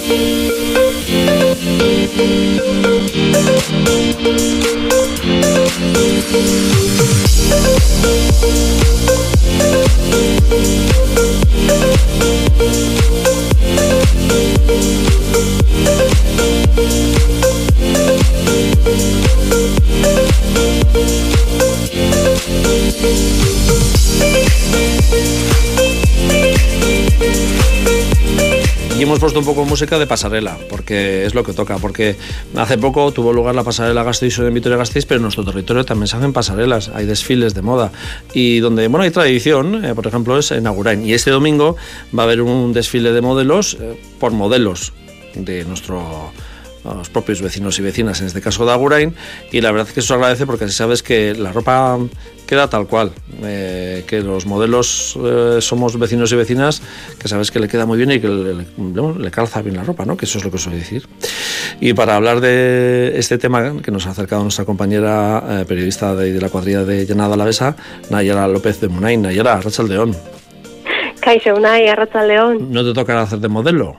Y hemos puesto un poco de música de pasarela, porque es lo que toca, porque hace poco tuvo lugar la pasarela Gasteiz en Vitoria-Gasteiz, pero en nuestro territorio también se hacen pasarelas, hay desfiles de moda, y donde hay tradición, por ejemplo, es en Agurain, y este domingo va a haber un desfile de modelos por modelos de los propios vecinos y vecinas, en este caso de Agurain, y la verdad es que eso se agradece porque así sabes que la ropa queda tal cual, que los modelos somos vecinos y vecinas, que sabes que le queda muy bien y que le calza bien la ropa, ¿no? Que eso es lo que suele decir. Y para hablar de este tema que nos ha acercado nuestra compañera periodista de la cuadrilla de Llanada Alavesa, Nayara López de Munain. Nayara, Arratsaldeon. Kaixo, Unai, Arratsaldeon. ¿No te tocará hacer de modelo?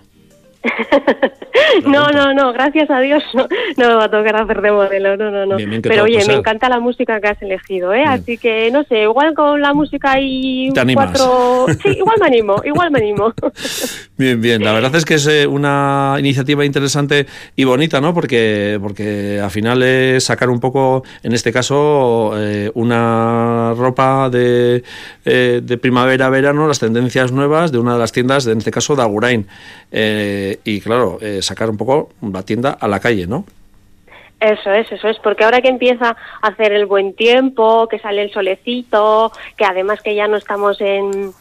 No, gracias a Dios no me va a tocar hacer de modelo, no. Bien, pero oye, me encanta la música que has elegido, así que no sé, igual con la música y ¿te animas? Sí, igual me animo. Bien, la verdad es que es una iniciativa interesante y bonita, ¿no? Porque al final es sacar un poco, en este caso, una ropa de primavera-verano, las tendencias nuevas de una de las tiendas, en este caso de Agurain. Y claro, sacar un poco la tienda a la calle, ¿no? Eso es, porque ahora que empieza a hacer el buen tiempo, que sale el solecito, que además que ya no estamos en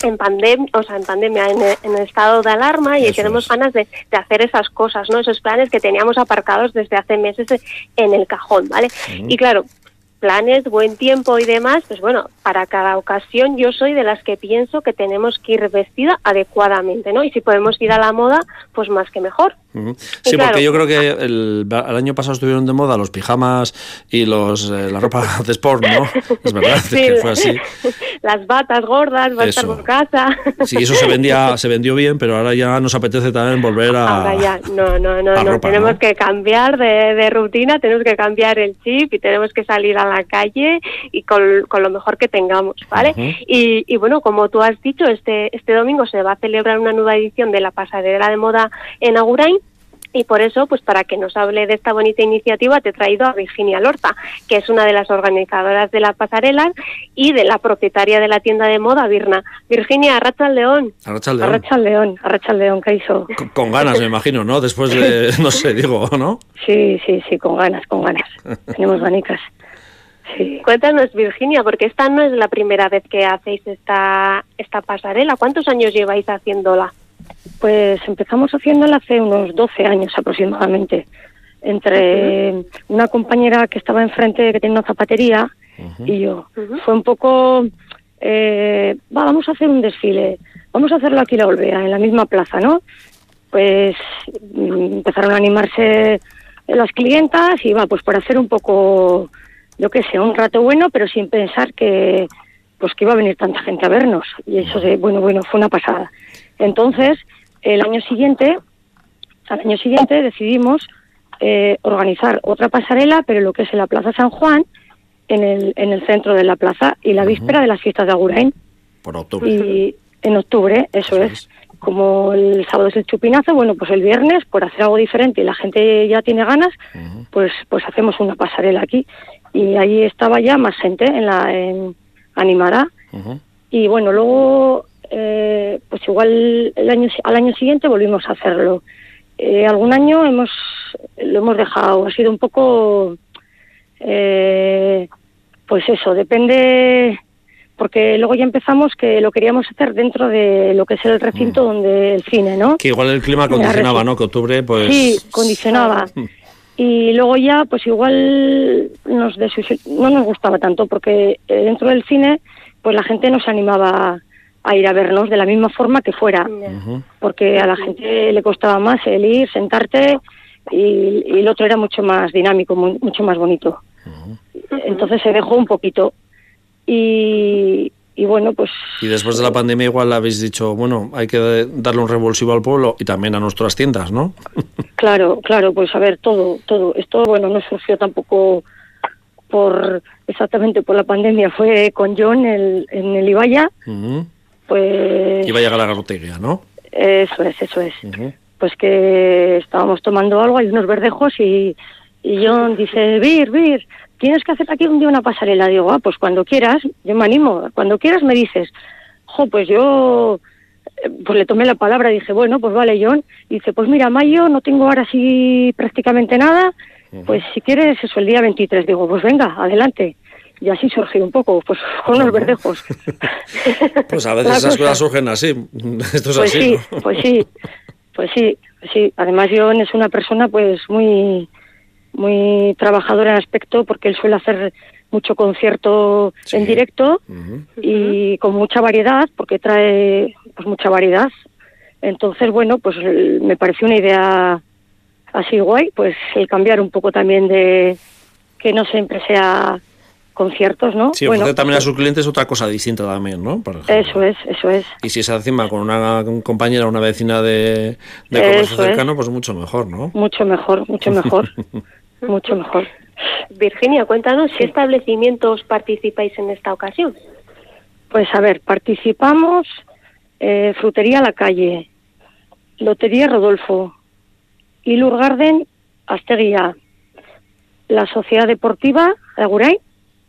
pandemia, en estado de alarma, y tenemos ganas de hacer esas cosas, ¿no? Esos planes que teníamos aparcados desde hace meses en el cajón, ¿vale? Y claro, planes, buen tiempo y demás, pues bueno, para cada ocasión yo soy de las que pienso que tenemos que ir vestida adecuadamente, ¿no? Y si podemos ir a la moda, pues más que mejor. Sí, claro, porque yo creo que el año pasado estuvieron de moda los pijamas y la ropa de sport, ¿no? Es verdad, sí, que fue así. Las batas gordas, va a estar por casa. Sí, eso se vendió bien, pero ahora ya nos apetece también volver a... Ahora ya, no, ropa, tenemos que cambiar de rutina, tenemos que cambiar el chip y tenemos que salir a la calle y con lo mejor que tengamos, ¿vale? Y bueno, como tú has dicho, este domingo se va a celebrar una nueva edición de la pasarela de moda en Agurain. Y por eso, pues para que nos hable de esta bonita iniciativa, te he traído a Virginia Lorza, que es una de las organizadoras de la pasarela y de la propietaria de la tienda de moda, Virna. Virginia, Arratsaldeon. Arratsaldeon, Kaixo. Con ganas, me imagino, ¿no? Después de, no sé, digo, ¿no? Sí, con ganas. Tenemos ganicas. Sí. Cuéntanos, Virginia, porque esta no es la primera vez que hacéis esta pasarela. ¿Cuántos años lleváis haciéndola? Pues empezamos haciéndola hace unos 12 años aproximadamente, entre una compañera que estaba enfrente, que tenía una zapatería, y yo. Fue un poco, vamos a hacer un desfile, vamos a hacerlo aquí en la Olvea, en la misma plaza, ¿no? Pues empezaron a animarse las clientas y pues por hacer un poco, yo qué sé, un rato bueno, pero sin pensar que iba a venir tanta gente a vernos. Y eso bueno, fue una pasada. Entonces, al año siguiente decidimos organizar otra pasarela, pero lo que es en la Plaza San Juan, en el centro de la plaza, y la víspera de las fiestas de Agurain. Por octubre. Y en octubre, eso es. Como el sábado es el chupinazo, bueno, pues el viernes, por hacer algo diferente y la gente ya tiene ganas, pues hacemos una pasarela aquí. Y allí estaba ya más gente en animada. Y bueno, luego... pues igual al año siguiente volvimos a hacerlo. Algún año lo hemos dejado, ha sido un poco pues eso, depende, porque luego ya empezamos que lo queríamos hacer dentro de lo que es el recinto donde el cine, ¿no? Que igual el clima condicionaba, ¿no? Que octubre, pues... Sí, condicionaba. Y luego ya, pues igual no nos gustaba tanto, porque dentro del cine, pues la gente no se animaba a ir a vernos de la misma forma que fuera, porque a la gente le costaba más el ir, sentarte, y el otro era mucho más dinámico, mucho más bonito. Entonces se dejó un poquito. Y bueno, pues... Y después de la pandemia igual habéis dicho, bueno, hay que darle un revulsivo al pueblo y también a nuestras tiendas, ¿no? Claro, pues a ver, todo. Esto, bueno, no surgió tampoco exactamente por la pandemia, fue con John en el Ibaya, pues... Ibaya Galagarroteguía, ¿no? Eso es. Pues que estábamos tomando algo, hay unos verdejos y John dice, Vir, tienes que hacer aquí un día una pasarela. Digo, pues cuando quieras, yo me animo, cuando quieras me dices. Pues yo pues le tomé la palabra, dije, bueno, pues vale, John. Y dice, pues mira, mayo no tengo ahora sí prácticamente nada, pues si quieres eso, el día 23. Digo, pues venga, adelante. Y así surgió un poco, pues con los verdejos. Pues a veces esas cosas surgen así, esto es pues así, sí, ¿no? Pues sí. Además John es una persona pues muy trabajadora en aspecto, porque él suele hacer mucho concierto en directo y con mucha variedad, porque trae pues mucha variedad. Entonces, bueno, pues me pareció una idea así guay, pues el cambiar un poco también de que no siempre sea conciertos, ¿no? Sí, ofrecer también a sus clientes otra cosa distinta también, ¿no? Eso es. Y si se encima con una compañera, una vecina de comercio cercano, pues mucho mejor, ¿no? Mucho mejor. Mucho mejor. Virginia, cuéntanos, ¿qué establecimientos participáis en esta ocasión? Pues a ver, participamos Frutería La Calle, Lotería Rodolfo, Ilur Garden, Asteguía, la Sociedad Deportiva Aguray,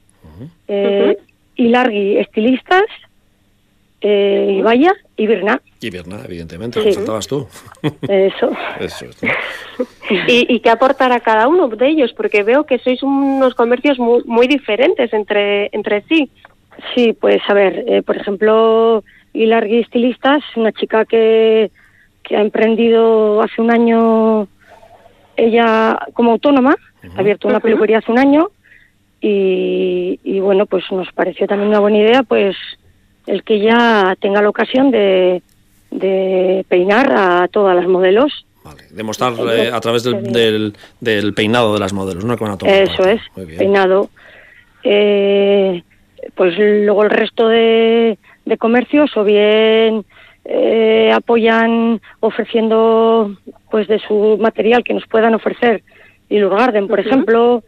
Ilargi Estilistas, Ibaya y Birna. Y Birna, evidentemente, lo faltabas tú. Eso es, ¿no? ¿Y qué aportar a cada uno de ellos? Porque veo que sois unos comercios muy diferentes entre sí. Sí, pues a ver, por ejemplo, Ilargi Estilistas, una chica que ha emprendido hace un año, ella como autónoma, ha abierto una peluquería hace un año y bueno, pues nos pareció también una buena idea, pues el que ya tenga la ocasión de peinar a todas las modelos. Vale, demostrar a través del peinado de las modelos, ¿no? Que van a tomar eso parte. Es, muy bien. Peinado. Pues luego el resto de comercios o bien apoyan ofreciendo pues de su material que nos puedan ofrecer. Ilur Garden, por ejemplo,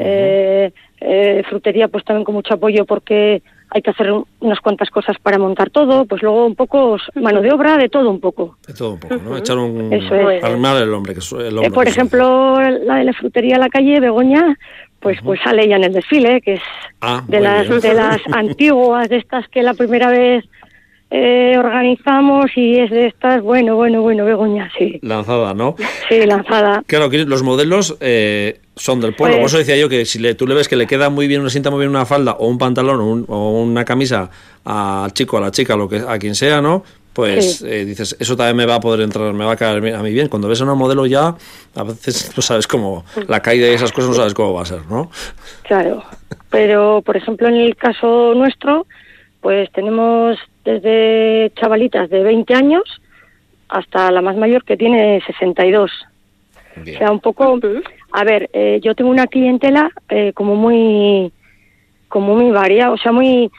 frutería pues también con mucho apoyo porque hay que hacer unas cuantas cosas para montar todo, pues luego un poco mano de obra, de todo un poco. De todo un poco, ¿no? Echar un... Eso es. Armar el hombre. Por ejemplo, la de la frutería La Calle, Begoña, pues sale ella en el desfile, que es de las antiguas, de estas que la primera vez organizamos y es de estas, bueno, Begoña, sí. Lanzada, ¿no? Sí, lanzada. Claro, que los modelos son del pueblo. Por eso decía yo que si tú le ves que le queda muy bien, le sienta muy bien una falda o un pantalón o una camisa al chico, a la chica, a quien sea, ¿no? Pues dices, eso también me va a poder entrar, me va a caer a mí bien. Cuando ves a una modelo ya, a veces no sabes cómo, la caída y esas cosas no sabes cómo va a ser, ¿no? Claro, pero por ejemplo en el caso nuestro, pues tenemos desde chavalitas de 20 años hasta la más mayor que tiene 62. Bien. O sea, un poco... A ver, yo tengo una clientela como muy variada, o sea,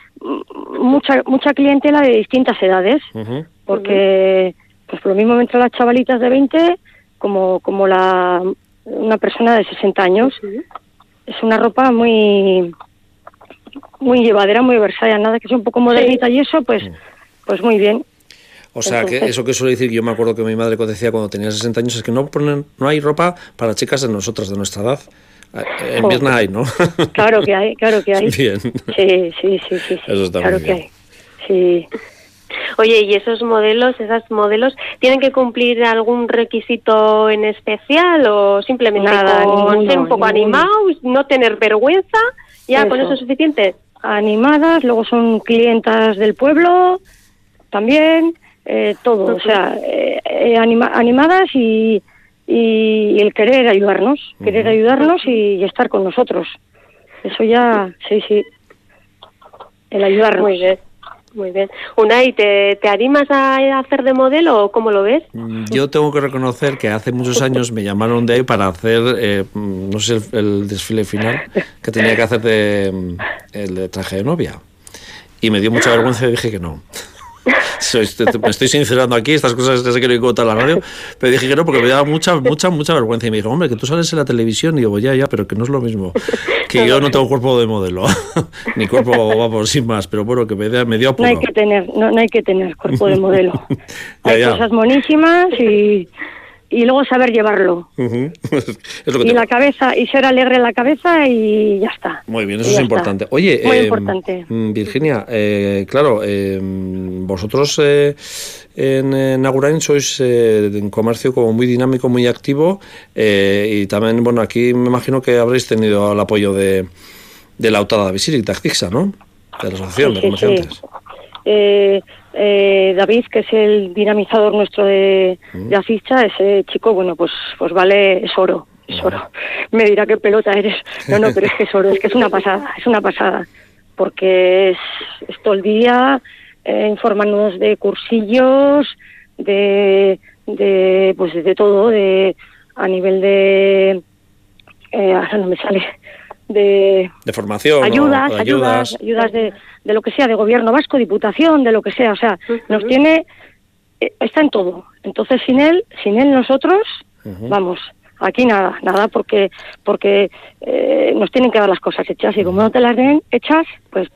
mucha clientela de distintas edades, porque pues por lo mismo me entran las chavalitas de 20 como una persona de 60 años. Es una ropa muy llevadera, muy versátil, nada que sea un poco modernita y eso, pues muy bien. O sea, entonces, que eso que suele decir, yo me acuerdo que mi madre decía cuando tenía 60 años, es que no hay ropa para chicas de nosotras, de nuestra edad. En Vietnam hay, ¿no? Claro que hay. Bien. Sí. Eso está claro muy bien. Que hay. Sí. Oye, ¿y esas modelos, tienen que cumplir algún requisito en especial o simplemente con ser un poco animados, no tener vergüenza, ya con eso es suficiente? Animadas, luego son clientas del pueblo, también, todo, o sea, animadas y el querer ayudarnos y estar con nosotros. Eso ya, sí, el ayudarnos. Muy bien. Unai, ¿te animas a hacer de modelo o cómo lo ves? Yo tengo que reconocer que hace muchos años me llamaron de ahí para hacer, no sé, el desfile final que tenía que hacer el de traje de novia. y me dio mucha vergüenza y dije que no. Me estoy sincerando aquí, estas cosas ya sé que no hay que contar en la radio, pero dije que no porque me daba mucha vergüenza y me dijo, hombre, que tú sales en la televisión, y digo, ya, pero que no es lo mismo, que yo no tengo cuerpo de modelo, ni cuerpo, vamos, sin más, pero bueno, que me dio apuro. No hay que tener cuerpo de modelo. Hay cosas monísimas y luego saber llevarlo. Es lo que y la cabeza, y ser alegre en la cabeza y ya está. Muy bien, eso es importante. Está. Oye, muy importante. Virginia, claro, vosotros en Agurain sois un comercio como muy dinámico, muy activo, y también, bueno, aquí me imagino que habréis tenido el apoyo de la Autada Bizirik Tactixa, ¿no? De la Asociación de Comerciantes. David, que es el dinamizador nuestro de Aficha, ese chico, bueno, pues vale, es oro. Me dirá qué pelota eres. No, pero es que es oro, es que es una pasada, porque es todo el día informarnos de cursillos, de todo, a nivel de ahora no me sale, de formación, ayudas de lo que sea, de gobierno vasco, diputación, de lo que sea, o sea, nos tiene, está en todo. Entonces sin él nosotros, vamos, aquí nada, porque nos tienen que dar las cosas hechas, y como no te las den hechas, pues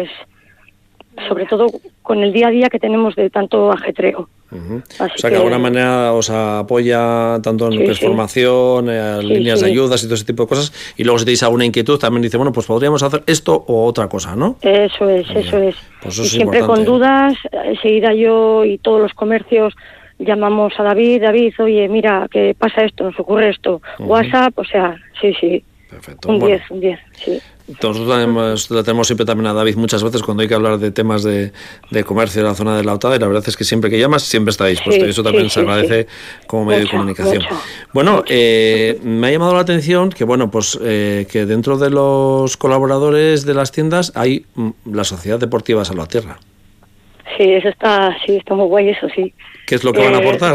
sobre todo con el día a día que tenemos de tanto ajetreo. O sea, que de alguna manera os apoya tanto en lo que es formación, líneas de ayudas y todo ese tipo de cosas, y luego si tenéis alguna inquietud también dice, bueno, pues podríamos hacer esto o otra cosa, ¿no? Eso es. Pues eso y es siempre importante. con dudas, enseguida yo y todos los comercios llamamos a David, oye, mira, que pasa esto, nos ocurre esto, WhatsApp, o sea, sí. Perfecto. Un 10, sí. Nosotros la tenemos siempre también a David muchas veces cuando hay que hablar de temas de comercio en la zona de la Autada, y la verdad es que siempre que llamas siempre está dispuesto, y eso también se agradece como medio de comunicación. Bueno, me ha llamado la atención que, bueno, pues que dentro de los colaboradores de las tiendas hay la Sociedad Deportiva Salvatierra. Sí, eso está muy guay, eso sí. ¿Qué es lo que van a aportar?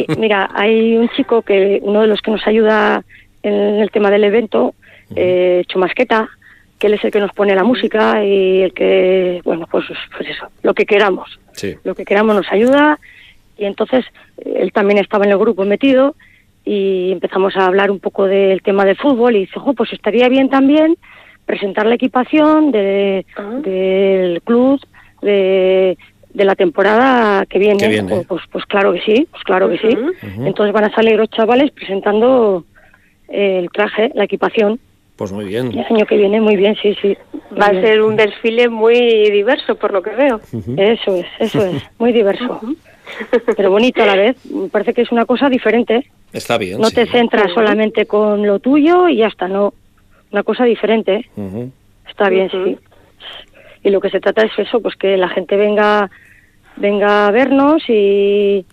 Hay un chico uno de los que nos ayuda en el tema del evento, Chumasqueta, que él es el que nos pone la música y el que, bueno, pues eso, lo que queramos. Sí. Lo que queramos nos ayuda, y entonces él también estaba en el grupo metido y empezamos a hablar un poco del tema del fútbol, y dice, pues estaría bien también presentar la equipación del club de la temporada que viene. Pues claro que sí, sí. Entonces van a salir los chavales presentando el traje, la equipación. Pues muy bien. El año que viene, muy bien, sí. Va a ser un desfile muy diverso, por lo que veo. Eso es, muy diverso. Pero bonito a la vez. Me parece que es una cosa diferente. Está bien. No te centras solamente con lo tuyo y ya está, no. Una cosa diferente. Está bien, sí. Y lo que se trata es eso, pues que la gente venga a vernos y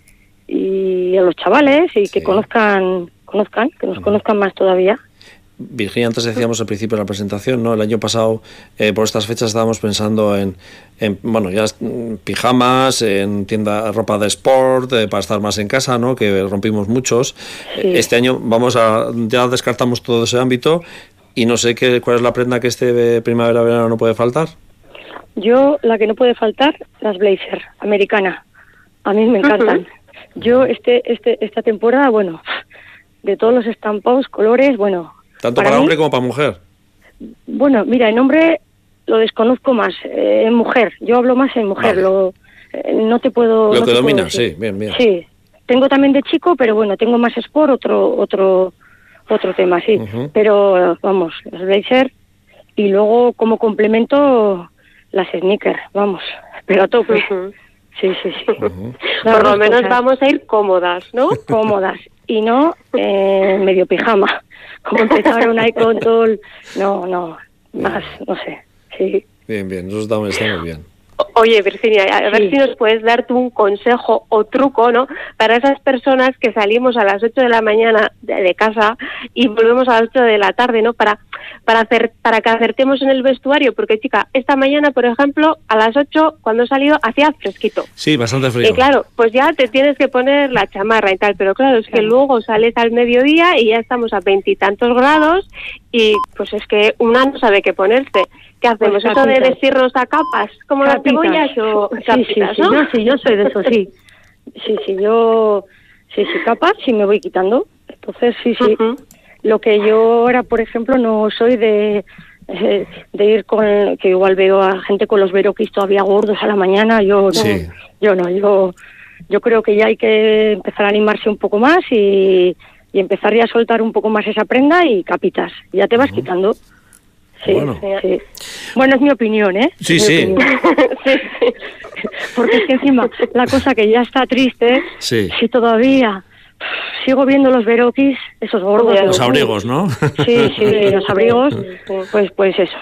a los chavales, y que conozcan, que nos conozcan más todavía. Virginia, antes decíamos al principio de la presentación, ¿no? El año pasado, por estas fechas, estábamos pensando en bueno, ya pijamas, en ropa de sport, para estar más en casa, ¿no? Que rompimos muchos. Sí. Este año ya descartamos todo ese ámbito, y no sé cuál es la prenda que primavera-verano no puede faltar. Yo, la que no puede faltar, las blazer, americana. A mí me encantan. Yo, esta temporada, bueno, de todos los estampados, colores, bueno... ¿Tanto para hombre como para mujer? Bueno, mira, en hombre lo desconozco más, en mujer. Yo hablo más en mujer, vale. No te puedo... Lo que domina, sí, bien. Sí, tengo también de chico, pero bueno, tengo más sport, otro tema, sí. Pero, vamos, las blazer, y luego como complemento las sneakers, vamos, pero a tope. Sí. Por lo menos vamos a ir cómodas, ¿no? Cómodas, y no medio pijama, como empezaron ahí con todo más, no sé, sí. Bien, eso está muy bien. Oye, Virginia, a ver si nos puedes dar tú un consejo o truco, ¿no? Para esas personas que salimos a las 8 de la mañana de casa y volvemos a las 8 de la tarde, ¿no? Para que acertemos en el vestuario, porque chica, esta mañana, por ejemplo, a las 8, cuando he salido, hacía fresquito. Sí, bastante frío. Y claro, pues ya te tienes que poner la chamarra y tal, pero claro, es que luego sales al mediodía y ya estamos a 20 y tantos grados y pues es que una no sabe qué ponerse. ¿Qué hacemos? Pues ¿Eso de vestirnos a capas como las cebollas o capitas, sí, no? Sí, yo soy de eso, sí. Sí, capas sí me voy quitando. Entonces, sí. Uh-huh. Lo que yo ahora, por ejemplo, no soy de ir con, que igual veo a gente con los veroquis todavía gordos a la mañana, yo creo que ya hay que empezar a animarse un poco más y empezar ya a soltar un poco más esa prenda y capitas, ya te vas quitando. Sí, bueno. Sí. Bueno, es mi opinión, ¿eh? Sí, mi sí. opinión. Porque es que encima, la cosa que ya está triste, Sí. si todavía sigo viendo los veroquis, esos gordos. Los abrigos, ¿no? Sí, los abrigos, pues eso,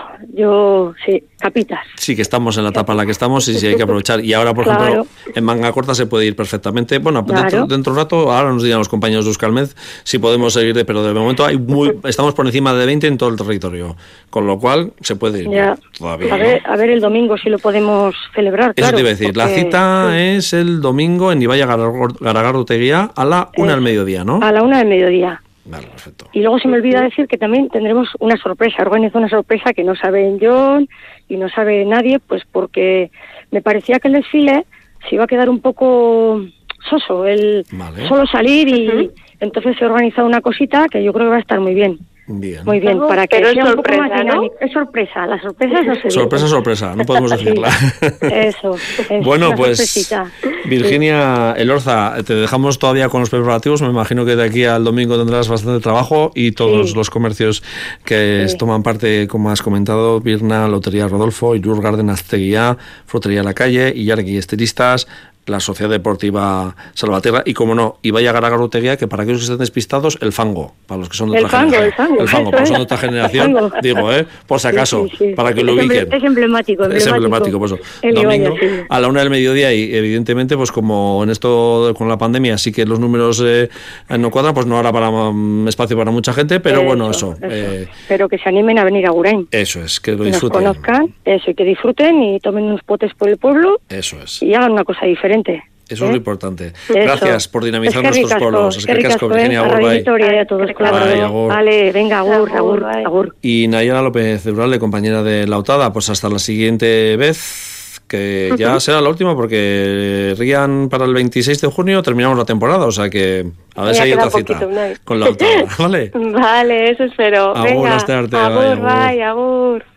capitas. Sí, que estamos en la etapa en la que estamos y sí hay que aprovechar. Y ahora, por ejemplo, en manga corta se puede ir perfectamente. Bueno, dentro de un rato, ahora nos dirán los compañeros de Euskalmet si podemos seguir, pero de momento estamos por encima de 20 en todo el territorio, con lo cual se puede ir todavía. A ver el domingo si lo podemos celebrar. Eso te iba a decir, la cita es el domingo en Ibaia Garagardoteguía a la 1 del mediodía, ¿no? A la 1 del mediodía. Vale, perfecto. Y luego se me olvida decir que también tendremos una sorpresa, organizo una sorpresa que no sabe John y no sabe nadie, pues porque me parecía que el desfile se iba a quedar un poco soso, solo salir y entonces he organizado una cosita que yo creo que va a estar muy bien. Muy bien, para que sea un poco más dinámico. Es sorpresa, las sorpresas no se dicen. Sorpresa, no podemos decirla. Eso. Bueno, pues Virginia Elorza, te dejamos todavía con los preparativos. Me imagino que de aquí al domingo tendrás bastante trabajo y todos los comercios que toman parte, como has comentado, Birna, Lotería Rodolfo, Irur Garden Azteguía, Frutería La Calle, Illargui Estilistas, la Sociedad Deportiva Salvaterra y, como no, Ibaia Garagardoteguía, que para aquellos que estén despistados, el fango, para los que son de otra generación. El fango, para los que son de otra generación, digo, por si acaso, para que lo ubiquen. Es emblemático. Es emblemático, pues domingo a la 1 del mediodía y evidentemente, pues como en esto con la pandemia sí que los números no cuadran, pues no habrá espacio para mucha gente, pero eso. Pero que se animen a venir a Agurain. Eso es, que lo disfruten. Que nos conozcan, y que disfruten y tomen unos potes por el pueblo. Eso es. Y hagan una cosa diferente. Eso es lo importante. Gracias por dinamizar nuestros pueblos. Es que ricasco, Virginia, a todos, claro. Vale, venga, agur. Y Nayara López Uralde, compañera de Lautada, pues hasta la siguiente vez, que ya será la última, porque Rian para el 26 de junio terminamos la temporada, o sea que a ver si hay otra cita con Lautada, ¿vale? Vale, eso espero. Agur, venga, agur, bye, agur.